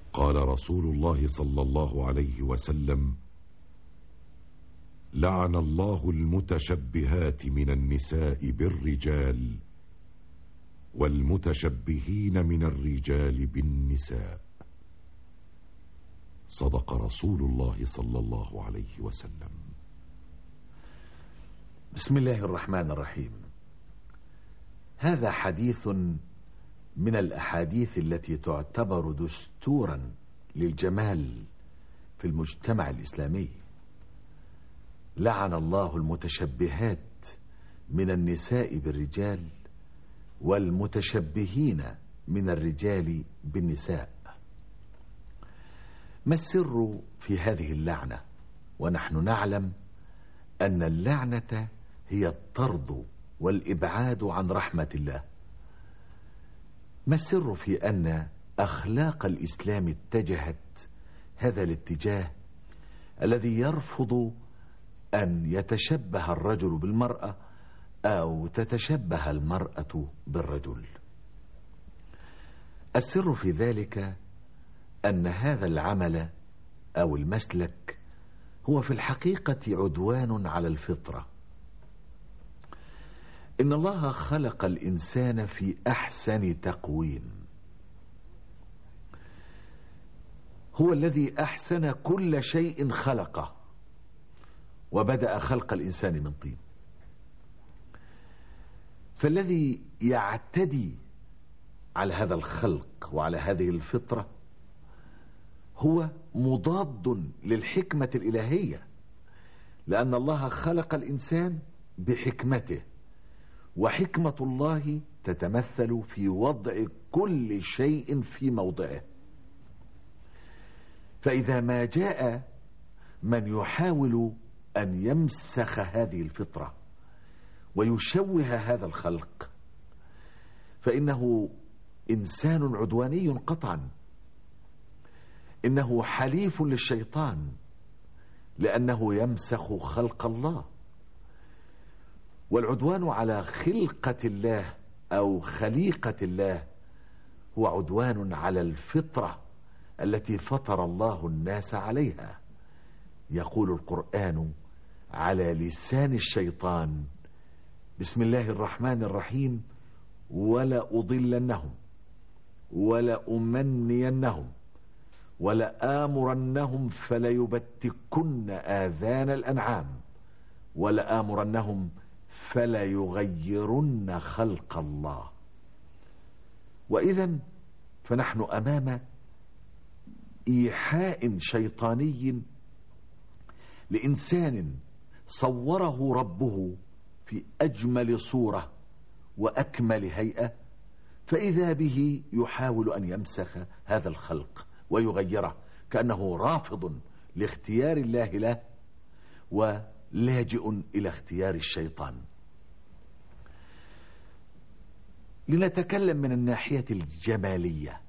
قال رسول الله صلى الله عليه وسلم: لعن الله المتشبهات من النساء بالرجال والمتشبهين من الرجال بالنساء. صدق رسول الله صلى الله عليه وسلم. بسم الله الرحمن الرحيم. هذا حديث من الأحاديث التي تعتبر دستورا للجمال في المجتمع الإسلامي. لعن الله المتشبهات من النساء بالرجال والمتشبهين من الرجال بالنساء. ما السر في هذه اللعنة؟ ونحن نعلم أن اللعنة هي الطرد والإبعاد عن رحمة الله. ما السر في أن أخلاق الإسلام اتجهت هذا الاتجاه الذي يرفض أن يتشبه الرجل بالمرأة أو تتشبه المرأة بالرجل؟ السر في ذلك أن هذا العمل أو المسلك هو في الحقيقة عدوان على الفطرة. إن الله خلق الإنسان في أحسن تقويم، هو الذي أحسن كل شيء خلقه، وبدأ خلق الإنسان من طين. فالذي يعتدي على هذا الخلق وعلى هذه الفطرة هو مضاد للحكمة الإلهية، لأن الله خلق الإنسان بحكمته، وحكمة الله تتمثل في وضع كل شيء في موضعه. فإذا ما جاء من يحاول أن يمسخ هذه الفطرة ويشوه هذا الخلق فإنه إنسان عدواني قطعا، إنه حليف للشيطان، لأنه يمسخ خلق الله. والعدوان على خلقة الله أو خليقة الله هو عدوان على الفطرة التي فطر الله الناس عليها. يقول القرآن على لسان الشيطان: بسم الله الرحمن الرحيم: ولأضلنهم ولأمنينهم ولآمرنهم فليبتكن آذان الأنعام ولآمرنهم فليغيرن خلق الله. وإذا فنحن أمام إيحاء شيطاني لإنسان صوره ربه في أجمل صورة وأكمل هيئة، فإذا به يحاول أن يمسخ هذا الخلق ويغيره، كأنه رافض لاختيار الله له ولاجئ إلى اختيار الشيطان. لنتكلم من الناحية الجمالية.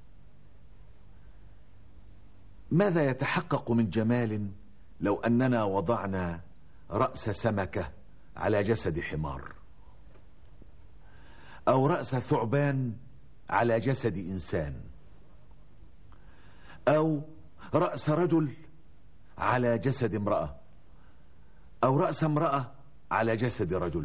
ماذا يتحقق من جمال لو أننا وضعنا رأس سمكة على جسد حمار، أو رأس ثعبان على جسد إنسان، أو رأس رجل على جسد امرأة، أو رأس امرأة على جسد رجل؟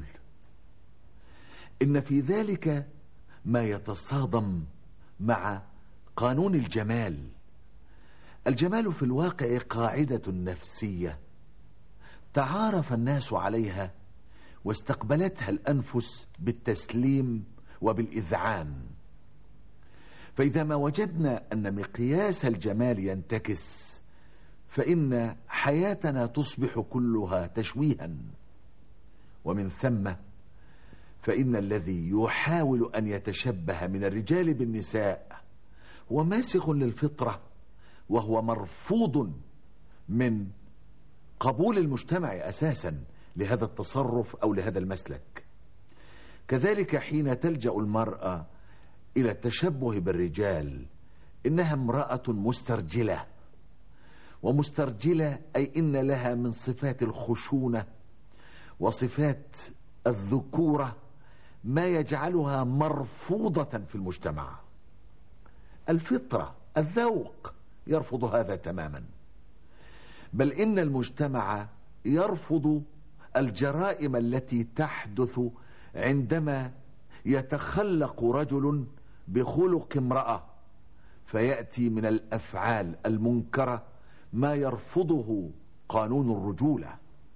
إن في ذلك ما يتصادم مع قانون الجمال. الجمال في الواقع قاعدة نفسية تعارف الناس عليها واستقبلتها الأنفس بالتسليم وبالإذعان. فإذا ما وجدنا أن مقياس الجمال ينتكس فإن حياتنا تصبح كلها تشويها. ومن ثم فإن الذي يحاول أن يتشبه من الرجال بالنساء هو ماسخ للفطرة، وهو مرفوض من قبول المجتمع أساسا لهذا التصرف أو لهذا المسلك. كذلك حين تلجأ المرأة إلى التشبه بالرجال إنها امرأة مسترجلة، ومسترجلة أي إن لها من صفات الخشونة وصفات الذكورة ما يجعلها مرفوضة في المجتمع. الفطرة، الذوق يرفض هذا تماما، بل إن المجتمع يرفض الجرائم التي تحدث عندما يتخلق رجل بخلق امرأة فيأتي من الأفعال المنكرة ما يرفضه قانون الرجولة.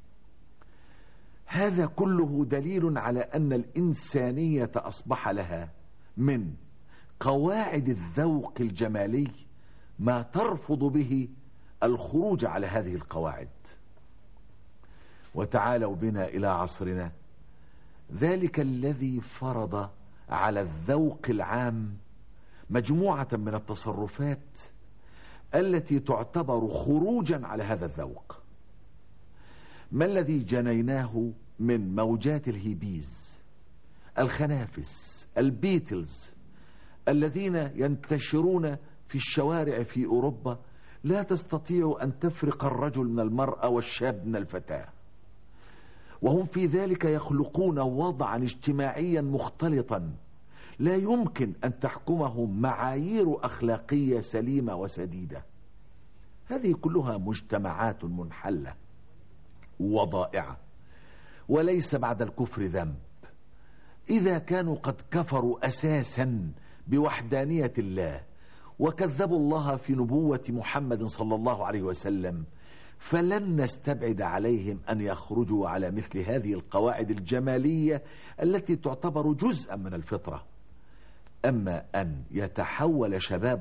هذا كله دليل على أن الإنسانية أصبح لها من قواعد الذوق الجمالي ما ترفض به الخروج على هذه القواعد. وتعالوا بنا إلى عصرنا، ذلك الذي فرض على الذوق العام مجموعة من التصرفات التي تعتبر خروجا على هذا الذوق. ما الذي جنيناه من موجات الهيبيز، الخنافس، البيتلز، الذين ينتشرون في الشوارع في أوروبا، لا تستطيع أن تفرق الرجل من المرأة والشاب من الفتاة، وهم في ذلك يخلقون وضعا اجتماعيا مختلطا لا يمكن أن تحكمه معايير أخلاقية سليمة وسديدة. هذه كلها مجتمعات منحلة وضائعة، وليس بعد الكفر ذنب. إذا كانوا قد كفروا أساسا بوحدانية الله وكذبوا الله في نبوة محمد صلى الله عليه وسلم، فلن نستبعد عليهم أن يخرجوا على مثل هذه القواعد الجمالية التي تعتبر جزءا من الفطرة. أما أن يتحول شباب